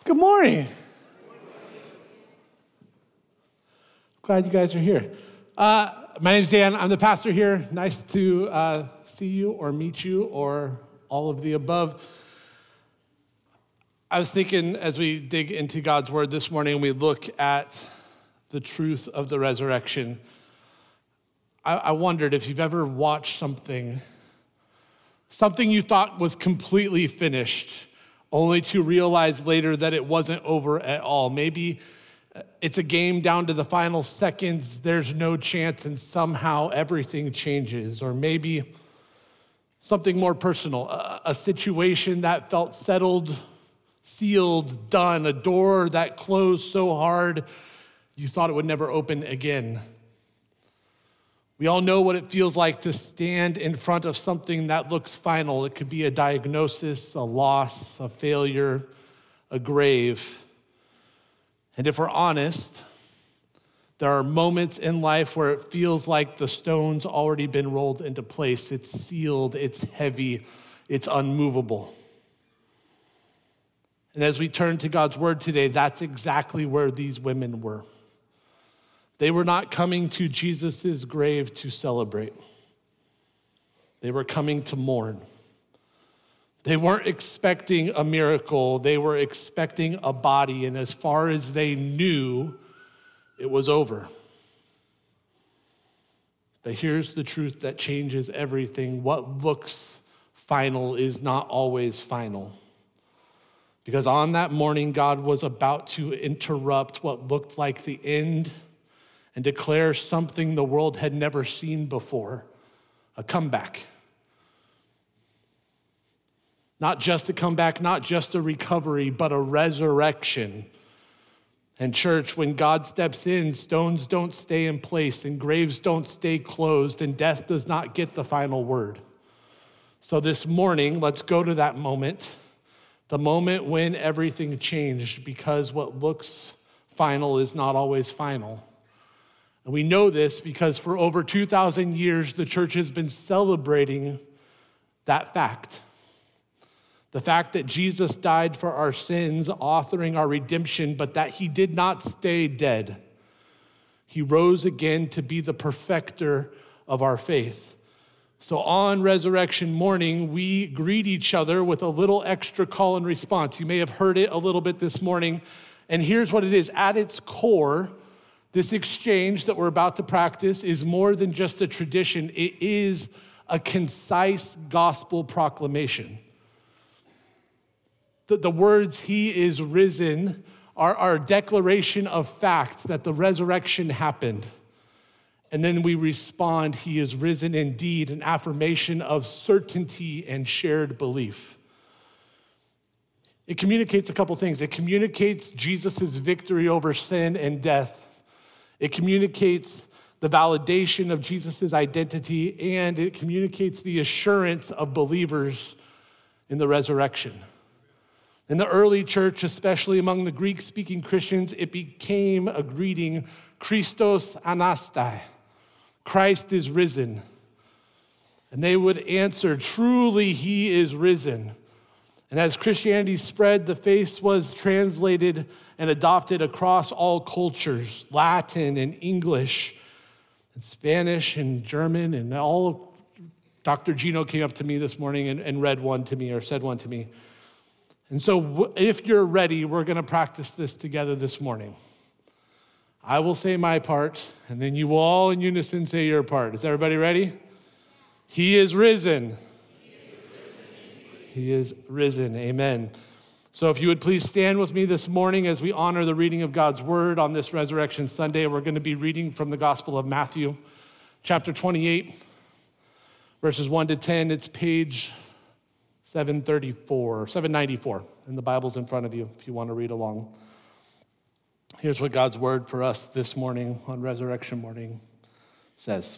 Good morning. Glad you guys are here. My name's Dan. I'm the pastor here. Nice to see you or meet you or all of the above. I was thinking as we dig into God's word this morning, we look at the truth of the resurrection. I wondered if you've ever watched something you thought was completely finished, only to realize later that it wasn't over at all. Maybe it's a game down to the final seconds, there's no chance, and somehow everything changes. Or maybe something more personal, a situation that felt settled, sealed, done, a door that closed so hard you thought it would never open again. We all know what it feels like to stand in front of something that looks final. It could be a diagnosis, a loss, a failure, a grave. And if we're honest, there are moments in life where it feels like the stone's already been rolled into place. It's sealed, it's heavy, it's unmovable. And as we turn to God's word today, that's exactly where these women were. They were not coming to Jesus' grave to celebrate. They were coming to mourn. They weren't expecting a miracle. They were expecting a body, and as far as they knew, it was over. But here's the truth that changes everything. What looks final is not always final. Because on that morning, God was about to interrupt what looked like the end and declare something the world had never seen before, a comeback. Not just a comeback, not just a recovery, but a resurrection. And church, when God steps in, stones don't stay in place and graves don't stay closed and death does not get the final word. So this morning, let's go to that moment, the moment when everything changed, because what looks final is not always final. And we know this because for over 2,000 years, the church has been celebrating that fact. The fact that Jesus died for our sins, authoring our redemption, but that he did not stay dead. He rose again to be the perfecter of our faith. So on resurrection morning, we greet each other with a little extra call and response. You may have heard it a little bit this morning. And here's what it is. At its core, this exchange that we're about to practice is more than just a tradition. It is a concise gospel proclamation. The words, he is risen, are a declaration of fact that the resurrection happened. And then we respond, he is risen indeed, an affirmation of certainty and shared belief. It communicates a couple things. It communicates Jesus' victory over sin and death. It communicates the validation of Jesus' identity, and it communicates the assurance of believers in the resurrection. In the early church, especially among the Greek-speaking Christians, it became a greeting, Christos Anastai, Christ is risen. And they would answer, truly he is risen. And as Christianity spread, the faith was translated and adopted across all cultures, Latin and English and Spanish and German and all. Dr. Gino came up to me this morning and read one to me or said one to me. And so if you're ready, we're gonna practice this together this morning. I will say my part, and then you will all in unison say your part. Is everybody ready? He is risen. He is risen, amen. So if you would please stand with me this morning as we honor the reading of God's word on this Resurrection Sunday. We're going to be reading from the Gospel of Matthew, chapter 28, verses 1 to 10. It's page 794 in the Bibles in front of you if you want to read along. Here's what God's word for us this morning on Resurrection morning says.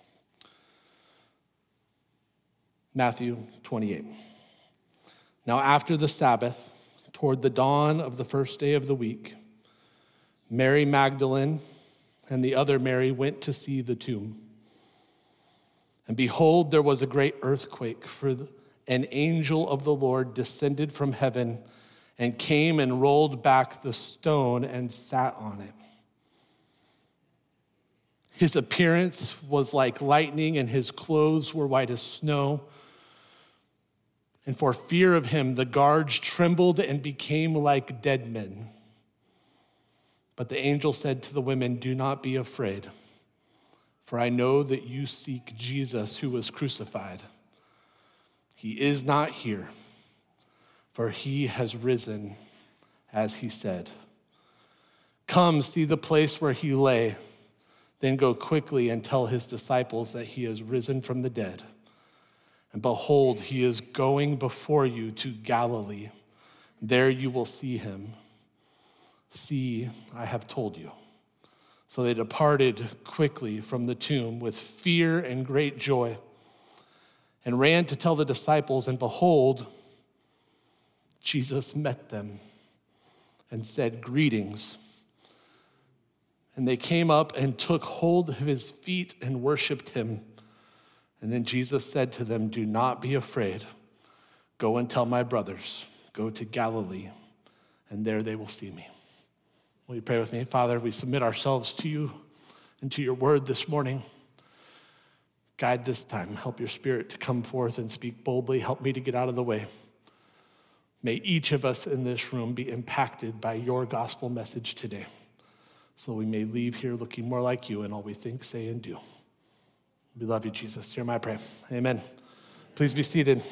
Matthew 28. Now after the Sabbath, toward the dawn of the first day of the week, Mary Magdalene and the other Mary went to see the tomb. And behold, there was a great earthquake, for an angel of the Lord descended from heaven and came and rolled back the stone and sat on it. His appearance was like lightning, and his clothes were white as snow. And for fear of him, the guards trembled and became like dead men. But the angel said to the women, "Do not be afraid, for I know that you seek Jesus who was crucified. He is not here, for he has risen, as he said. Come, see the place where he lay. Then go quickly and tell his disciples that he has risen from the dead. And behold, he is going before you to Galilee. There you will see him. See, I have told you." So they departed quickly from the tomb with fear and great joy and ran to tell the disciples, and behold, Jesus met them and said, "Greetings." And they came up and took hold of his feet and worshiped him. And then Jesus said to them, "Do not be afraid. Go and tell my brothers, go to Galilee, and there they will see me." Will you pray with me? Father, we submit ourselves to you and to your word this morning. Guide this time. Help your spirit to come forth and speak boldly. Help me to get out of the way. May each of us in this room be impacted by your gospel message today, so we may leave here looking more like you in all we think, say, and do. We love you, Jesus. Hear my prayer. Amen. Please be seated.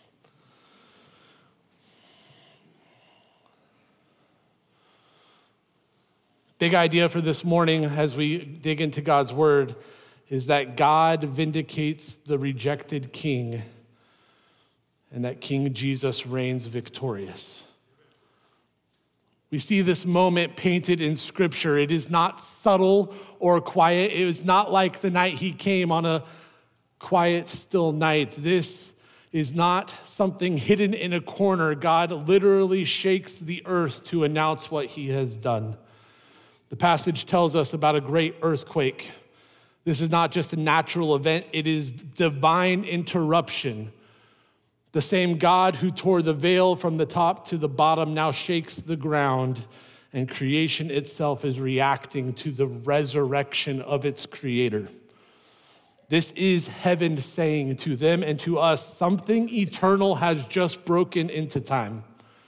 Big idea for this morning as we dig into God's word is that God vindicates the rejected king and that King Jesus reigns victorious. We see this moment painted in Scripture. It is not subtle or quiet. It is not like the night he came on a quiet, still night. This is not something hidden in a corner. God literally shakes the earth to announce what he has done. The passage tells us about a great earthquake. This is not just a natural event. It is divine interruption. The same God who tore the veil from the top to the bottom now shakes the ground, and creation itself is reacting to the resurrection of its creator. This is heaven saying to them and to us, something eternal has just broken into time.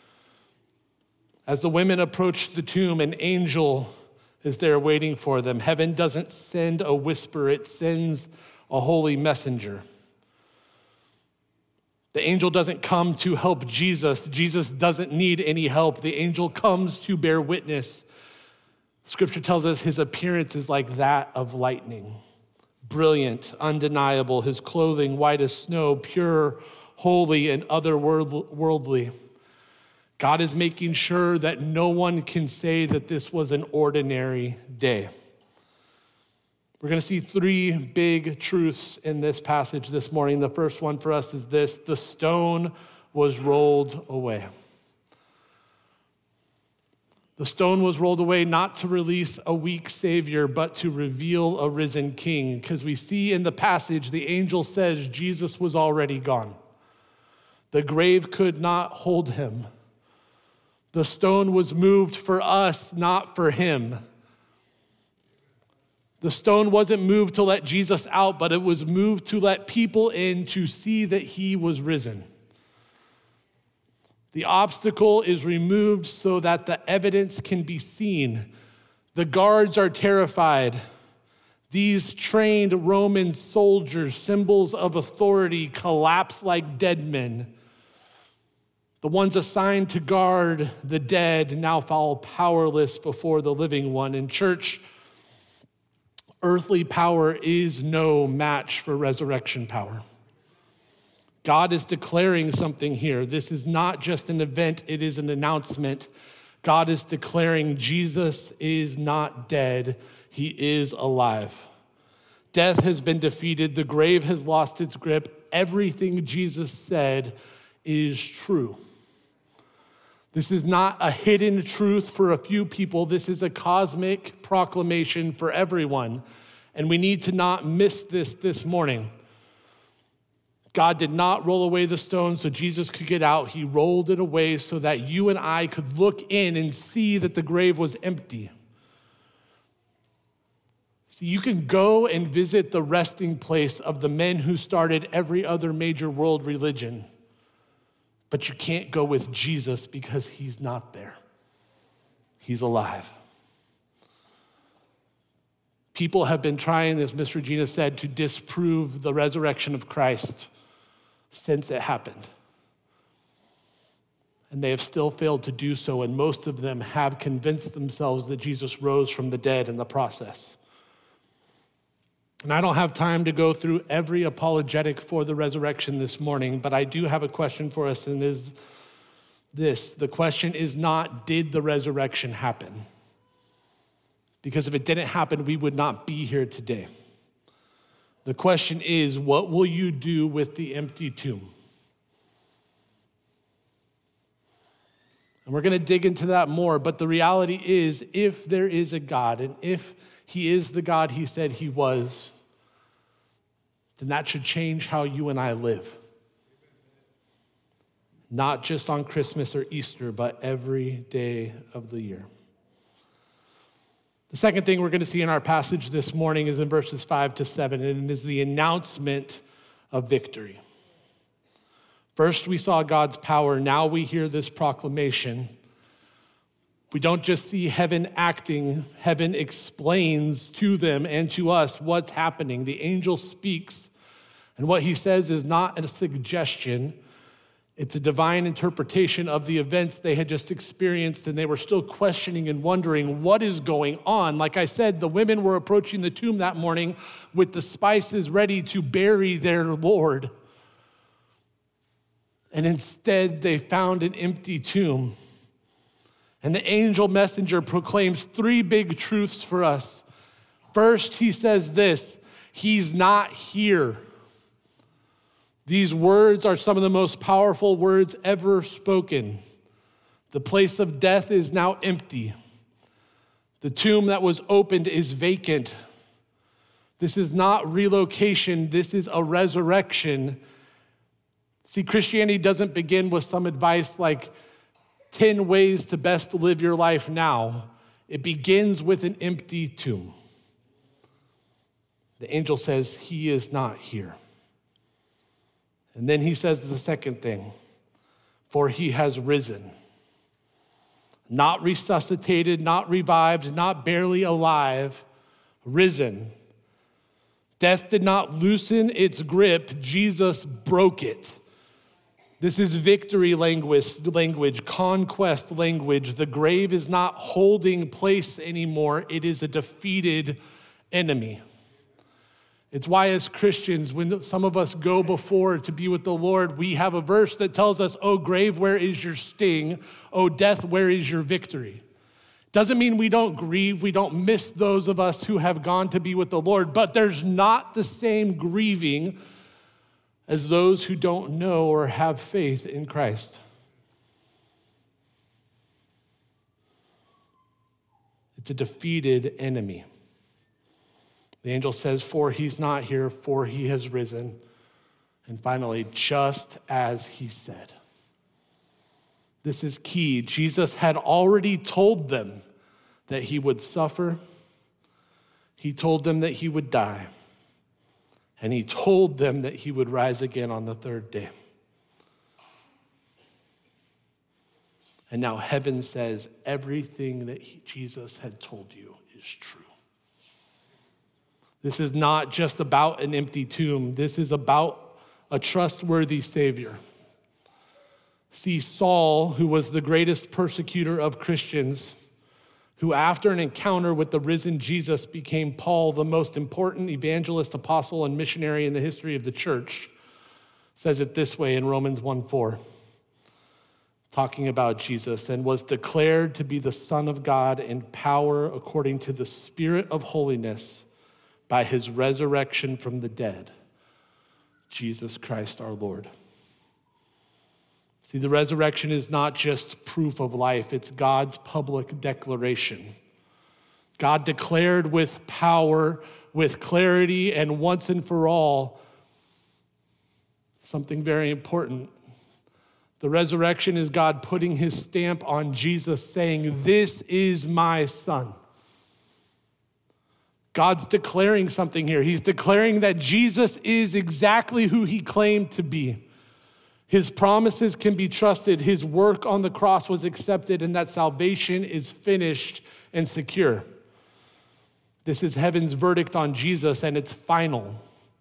As the women approach the tomb, an angel is there waiting for them. Heaven doesn't send a whisper, it sends a holy messenger. The angel doesn't come to help Jesus. Jesus doesn't need any help. The angel comes to bear witness. Scripture tells us his appearance is like that of lightning. Brilliant, undeniable, his clothing white as snow, pure, holy, and otherworldly. God is making sure that no one can say that this was an ordinary day. We're going to see three big truths in this passage this morning. The first one for us is this: the stone was rolled away. The stone was rolled away not to release a weak Savior, but to reveal a risen King. Because we see in the passage, the angel says Jesus was already gone. The grave could not hold him. The stone was moved for us, not for him. The stone wasn't moved to let Jesus out, but it was moved to let people in to see that he was risen. The obstacle is removed so that the evidence can be seen. The guards are terrified. These trained Roman soldiers, symbols of authority, collapse like dead men. The ones assigned to guard the dead now fall powerless before the living one. In church, earthly power is no match for resurrection power. God is declaring something here. This is not just an event, it is an announcement. God is declaring Jesus is not dead, he is alive. Death has been defeated, the grave has lost its grip. Everything Jesus said is true. This is not a hidden truth for a few people. This is a cosmic proclamation for everyone. And we need to not miss this morning. God did not roll away the stone so Jesus could get out. He rolled it away so that you and I could look in and see that the grave was empty. See, you can go and visit the resting place of the men who started every other major world religion, but you can't go with Jesus because he's not there. He's alive. People have been trying, as Miss Regina said, to disprove the resurrection of Christ since it happened. And they have still failed to do so, and most of them have convinced themselves that Jesus rose from the dead in the process. And I don't have time to go through every apologetic for the resurrection this morning, but I do have a question for us, and is this. The question is not, did the resurrection happen? Because if it didn't happen, we would not be here today. The question is, what will you do with the empty tomb? And we're going to dig into that more, but the reality is, if there is a God, and if he is the God he said he was, then that should change how you and I live. Not just on Christmas or Easter, but every day of the year. The second thing we're going to see in our passage this morning is in verses 5-7, and it is the announcement of victory. First, we saw God's power. Now we hear this proclamation. We don't just see heaven acting. Heaven explains to them and to us what's happening. The angel speaks, and what he says is not a suggestion. It's a divine interpretation of the events they had just experienced, and they were still questioning and wondering what is going on. Like I said, the women were approaching the tomb that morning with the spices ready to bury their Lord. And instead, they found an empty tomb. And the angel messenger proclaims three big truths for us. First, he says this: he's not here. These words are some of the most powerful words ever spoken. The place of death is now empty. The tomb that was opened is vacant. This is not relocation, this is a resurrection. See, Christianity doesn't begin with some advice like 10 ways to best live your life now. It begins with an empty tomb. The angel says, he is not here. And then he says the second thing, for he has risen. Not resuscitated, not revived, not barely alive, risen. Death did not loosen its grip, Jesus broke it. This is victory language, conquest language. The grave is not holding place anymore. It is a defeated enemy. It's why as Christians, when some of us go before to be with the Lord, we have a verse that tells us, "Oh grave, where is your sting? Oh death, where is your victory?" Doesn't mean we don't grieve, we don't miss those of us who have gone to be with the Lord, but there's not the same grieving as those who don't know or have faith in Christ. It's a defeated enemy. The angel says, for he's not here, for he has risen. And finally, just as he said. This is key. Jesus had already told them that he would suffer. He told them that he would die. And he told them that he would rise again on the third day. And now heaven says everything that Jesus had told you is true. This is not just about an empty tomb. This is about a trustworthy Savior. See, Saul, who was the greatest persecutor of Christians, who after an encounter with the risen Jesus became Paul, the most important evangelist, apostle, and missionary in the history of the church, says it this way in Romans 1:4, talking about Jesus, and was declared to be the Son of God in power according to the Spirit of holiness, by his resurrection from the dead, Jesus Christ our Lord. See, the resurrection is not just proof of life, it's God's public declaration. God declared with power, with clarity, and once and for all, Something very important. The resurrection is God putting his stamp on Jesus, saying, "This is my son." God's declaring something here. He's declaring that Jesus is exactly who he claimed to be. His promises can be trusted. His work on the cross was accepted, and that salvation is finished and secure. This is heaven's verdict on Jesus, and it's final.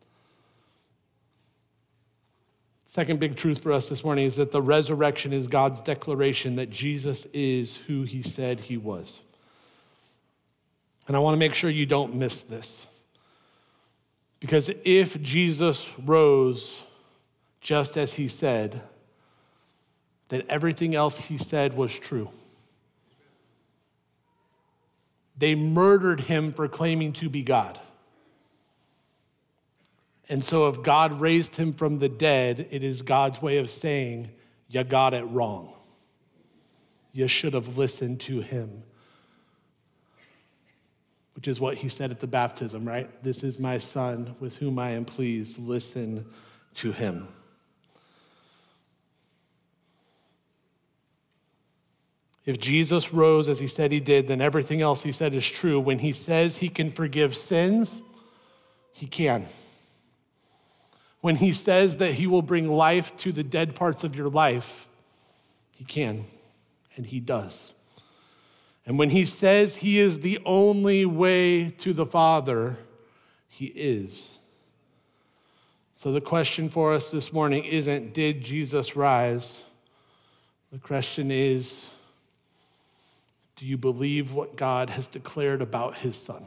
Second big truth for us this morning is that the resurrection is God's declaration that Jesus is who he said he was. And I want to make sure you don't miss this. Because if Jesus rose just as he said, then everything else he said was true. They murdered him for claiming to be God. And so if God raised him from the dead, it is God's way of saying, you got it wrong. You should have listened to him. Which is what he said at the baptism, right? This is my son with whom I am pleased. Listen to him. If Jesus rose as he said he did, then everything else he said is true. When he says he can forgive sins, he can. When he says that he will bring life to the dead parts of your life, he can, and he does. And when he says he is the only way to the Father, he is. So the question for us this morning isn't, did Jesus rise? The question is, do you believe what God has declared about his son?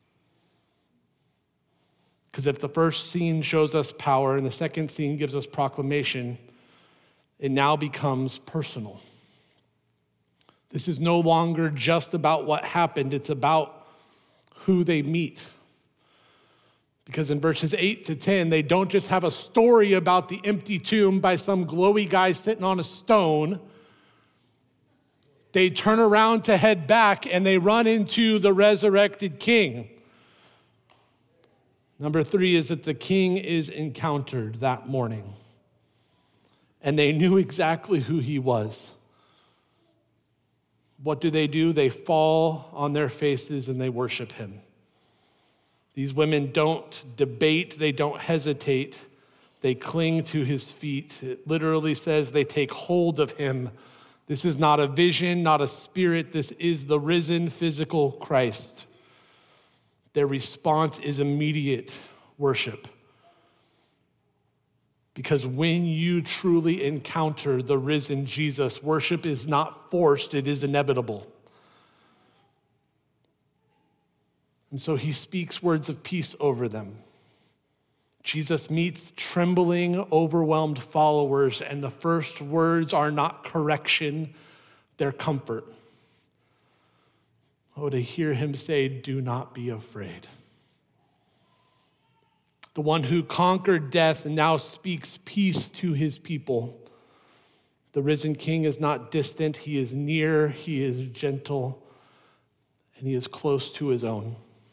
Because if the first scene shows us power and the second scene gives us proclamation, it now becomes personal. This is no longer just about what happened, it's about who they meet. Because in verses 8 to 10, they don't just have a story about the empty tomb by some glowy guy sitting on a stone. They turn around to head back and they run into the resurrected king. Number 3 is that the king is encountered that morning. And they knew exactly who he was. What do? They fall on their faces and they worship him. These women don't debate, they don't hesitate. They cling to his feet. It literally says they take hold of him. This is not a vision, not a spirit. This is the risen physical Christ. Their response is immediate worship. Because when you truly encounter the risen Jesus, worship is not forced, it is inevitable. And so he speaks words of peace over them. Jesus meets trembling, overwhelmed followers, and the first words are not correction, they're comfort. Oh, to hear him say, "Do not be afraid." The one who conquered death now speaks peace to his people. The risen king is not distant, he is near, he is gentle, and he is close to his own.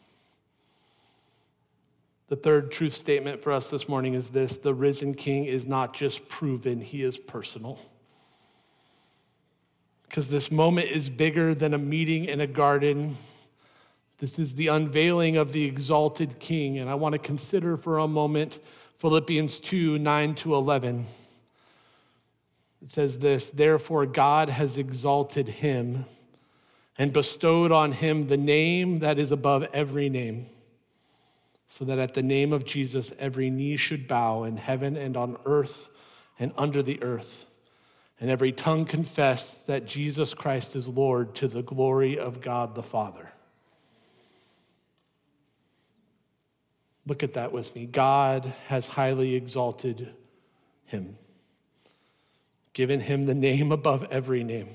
The third truth statement for us this morning is this: the risen king is not just proven, he is personal. Because this moment is bigger than a meeting in a garden. This is the unveiling of the exalted king. And I want to consider for a moment Philippians 2, 9 to 11. It says this: therefore God has exalted him and bestowed on him the name that is above every name, so that at the name of Jesus every knee should bow in heaven and on earth and under the earth, and every tongue confess that Jesus Christ is Lord, to the glory of God the Father. Look at that with me. God has highly exalted him, given him the name above every name.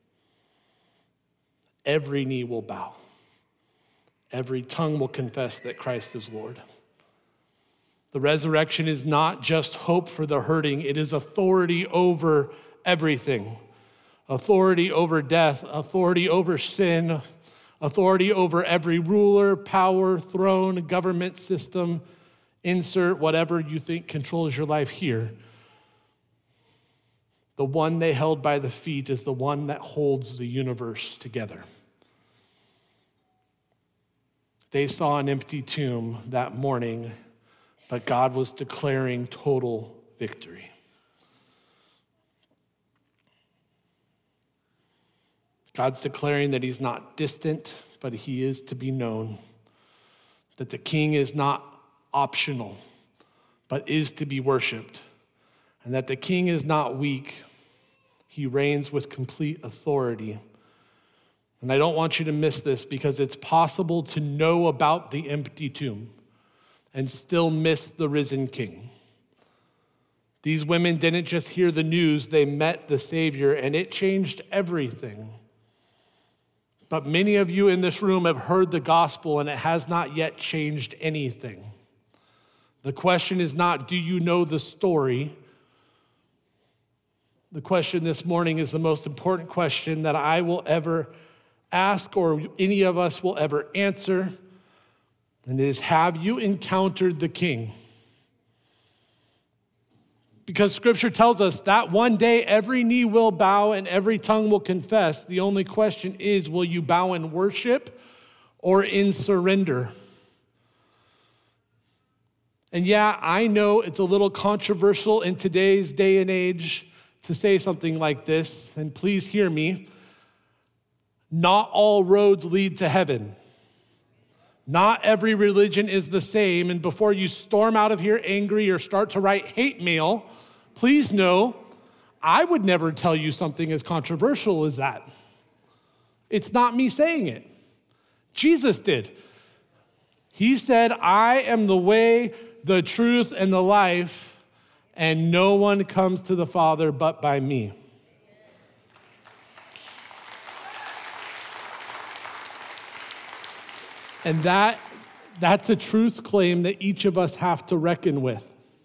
Every knee will bow. Every tongue will confess that Christ is Lord. The resurrection is not just hope for the hurting, it is authority over everything. Authority over death, authority over sin, authority over every ruler, power, throne, government system, insert whatever you think controls your life here. the one they held by the feet is the one that holds the universe together. They saw an empty tomb that morning, but God was declaring total victory. God's declaring that he's not distant, but he is to be known. That the king is not optional, but is to be worshiped. And that the king is not weak. He reigns with complete authority. And I don't want you to miss this, because it's possible to know about the empty tomb and still miss the risen king. These women didn't just hear the news, they met the Savior, and it changed everything. But many of you in this room have heard the gospel, and it has not yet changed anything. The question is not, do you know the story? The question this morning is the most important question that I will ever ask, or any of us will ever answer. And it is, have you encountered the King? Because Scripture tells us that one day every knee will bow and every tongue will confess. The only question is, will you bow in worship or in surrender? And yeah, I know it's a little controversial in today's day and age to say something like this, and please hear me. Not all roads lead to heaven. Not every religion is the same, and before you storm out of here angry or start to write hate mail, please know I would never tell you something as controversial as that. It's not me saying it. Jesus did. He said, I am the way, the truth, and the life, and no one comes to the Father but by me. And that's a truth claim that each of us have to reckon with.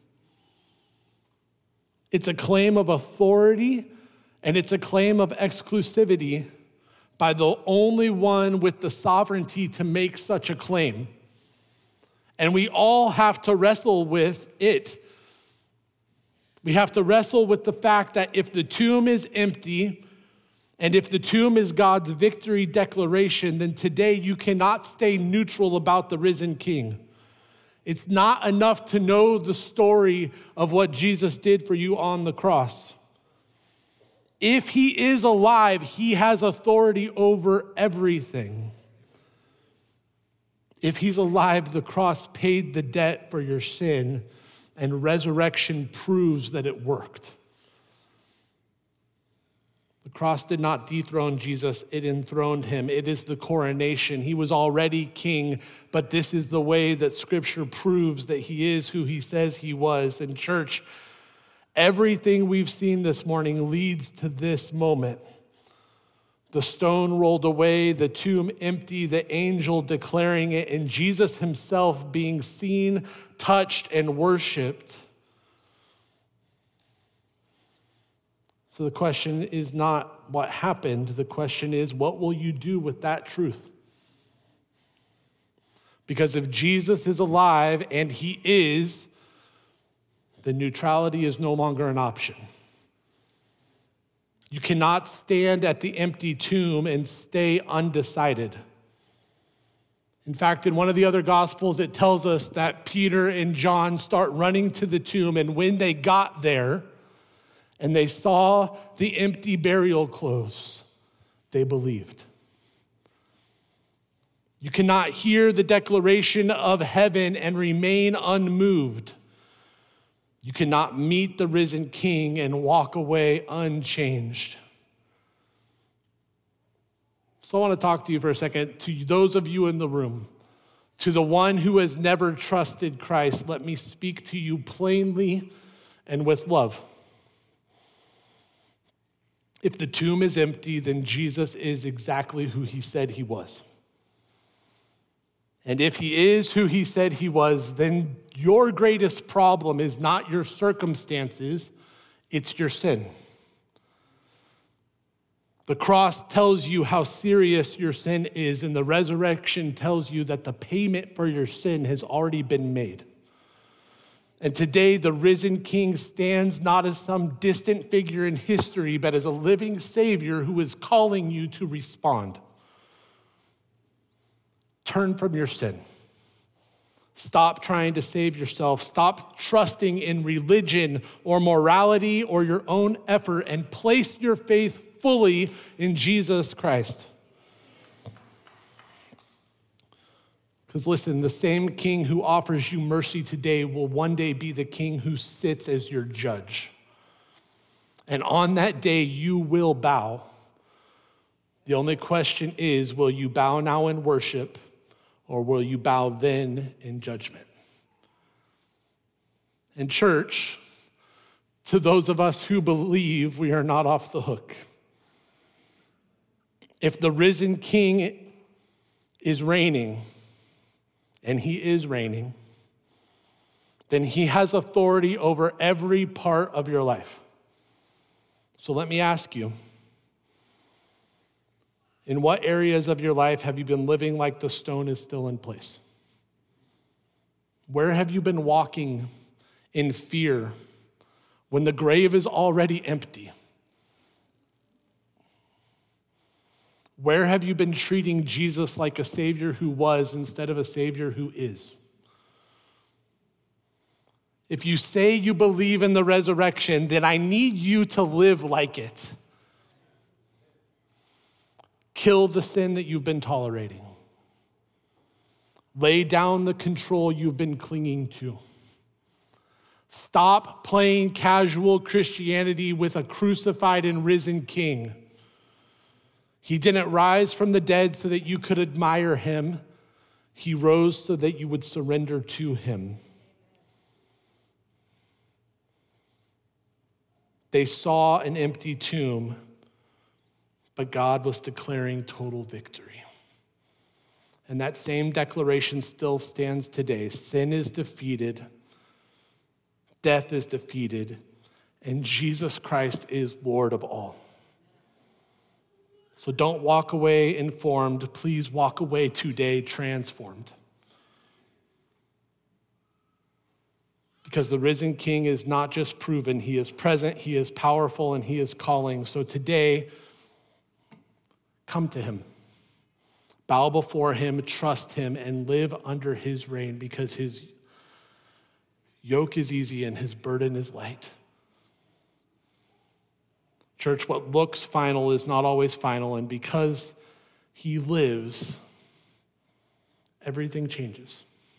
It's a claim of authority, and it's a claim of exclusivity by the only one with the sovereignty to make such a claim. And we all have to wrestle with it. We have to wrestle with the fact that if the tomb is empty, and if the tomb is God's victory declaration, then today you cannot stay neutral about the risen King. It's not enough to know the story of what Jesus did for you on the cross. If he is alive, he has authority over everything. If he's alive, the cross paid the debt for your sin, and resurrection proves that it worked. The cross did not dethrone Jesus, it enthroned him. It is the coronation. He was already king, but this is the way that Scripture proves that he is who he says he was. And church, everything we've seen this morning leads to this moment. The stone rolled away, the tomb empty, the angel declaring it, and Jesus himself being seen, touched, and worshiped. So the question is not what happened. The question is, what will you do with that truth? Because if Jesus is alive, and he is, then neutrality is no longer an option. You cannot stand at the empty tomb and stay undecided. In fact, in one of the other Gospels, it tells us that Peter and John start running to the tomb, and when they got there, and they saw the empty burial clothes, they believed. You cannot hear the declaration of heaven and remain unmoved. You cannot meet the risen King and walk away unchanged. So I want to talk to you for a second, to those of you in the room, to the one who has never trusted Christ. Let me speak to you plainly and with love. If the tomb is empty, then Jesus is exactly who he said he was. And if he is who he said he was, then your greatest problem is not your circumstances, it's your sin. The cross tells you how serious your sin is, and the resurrection tells you that the payment for your sin has already been made. And today, the risen King stands not as some distant figure in history, but as a living Savior who is calling you to respond. Turn from your sin. Stop trying to save yourself. Stop trusting in religion or morality or your own effort, and place your faith fully in Jesus Christ. Because listen, the same King who offers you mercy today will one day be the King who sits as your judge. And on that day, you will bow. The only question is, will you bow now in worship, or will you bow then in judgment? And church, to those of us who believe, we are not off the hook. If the risen King is reigning, and he is reigning, then he has authority over every part of your life. So let me ask you, in what areas of your life have you been living like the stone is still in place? Where have you been walking in fear when the grave is already empty? Where have you been treating Jesus like a Savior who was instead of a Savior who is? If you say you believe in the resurrection, then I need you to live like it. Kill the sin that you've been tolerating. Lay down the control you've been clinging to. Stop playing casual Christianity with a crucified and risen King. He didn't rise from the dead so that you could admire him. He rose so that you would surrender to him. They saw an empty tomb, but God was declaring total victory. And that same declaration still stands today. Sin is defeated, death is defeated, and Jesus Christ is Lord of all. So don't walk away informed. Please walk away today transformed. Because the risen King is not just proven, he is present, he is powerful, and he is calling. So today, come to him. Bow before him, trust him, and live under his reign, because his yoke is easy and his burden is light. Church, what looks final is not always final, and because he lives, everything changes.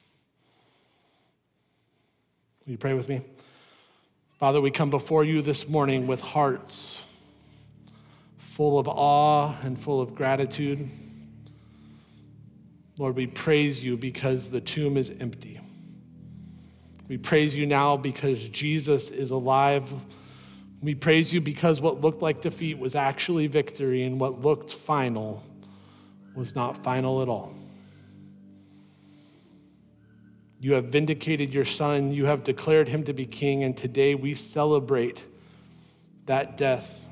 Will you pray with me? Father, we come before you this morning with hearts full of awe and full of gratitude. Lord, we praise you because the tomb is empty. We praise you now because Jesus is alive. We praise you because what looked like defeat was actually victory, and what looked final was not final at all. You have vindicated your Son. You have declared him to be King, and today we celebrate that death.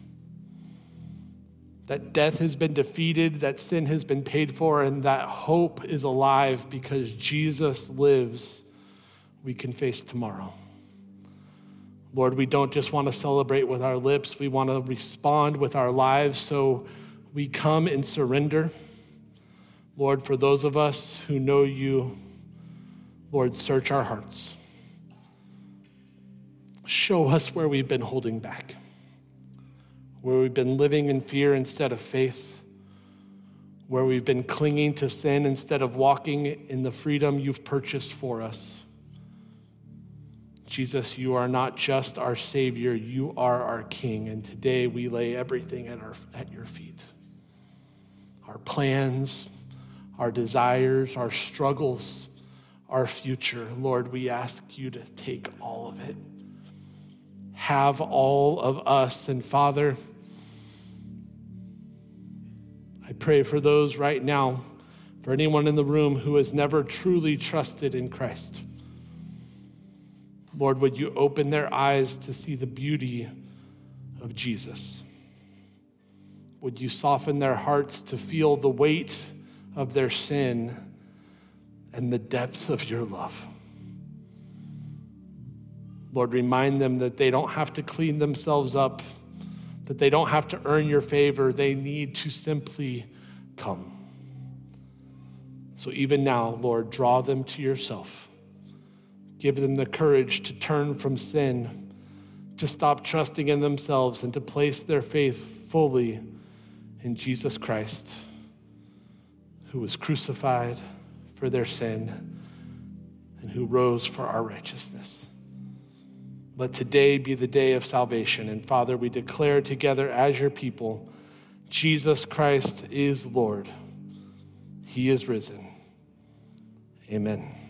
That death has been defeated, that sin has been paid for, and that hope is alive because Jesus lives. We can face tomorrow. Lord, we don't just want to celebrate with our lips. We want to respond with our lives. So we come in surrender. Lord, for those of us who know you, Lord, search our hearts. Show us where we've been holding back, where we've been living in fear instead of faith, where we've been clinging to sin instead of walking in the freedom you've purchased for us. Jesus, you are not just our Savior, you are our King, and today we lay everything at your feet. Our plans, our desires, our struggles, our future. Lord, we ask you to take all of it. Have all of us. And Father, I pray for those right now, for anyone in the room who has never truly trusted in Christ. Lord, would you open their eyes to see the beauty of Jesus? Would you soften their hearts to feel the weight of their sin and the depth of your love? Lord, remind them that they don't have to clean themselves up, that they don't have to earn your favor. They need to simply come. So even now, Lord, draw them to yourself. Give them the courage to turn from sin, to stop trusting in themselves, and to place their faith fully in Jesus Christ, who was crucified for their sin and who rose for our righteousness. Let today be the day of salvation. And Father, we declare together as your people, Jesus Christ is Lord. He is risen. Amen.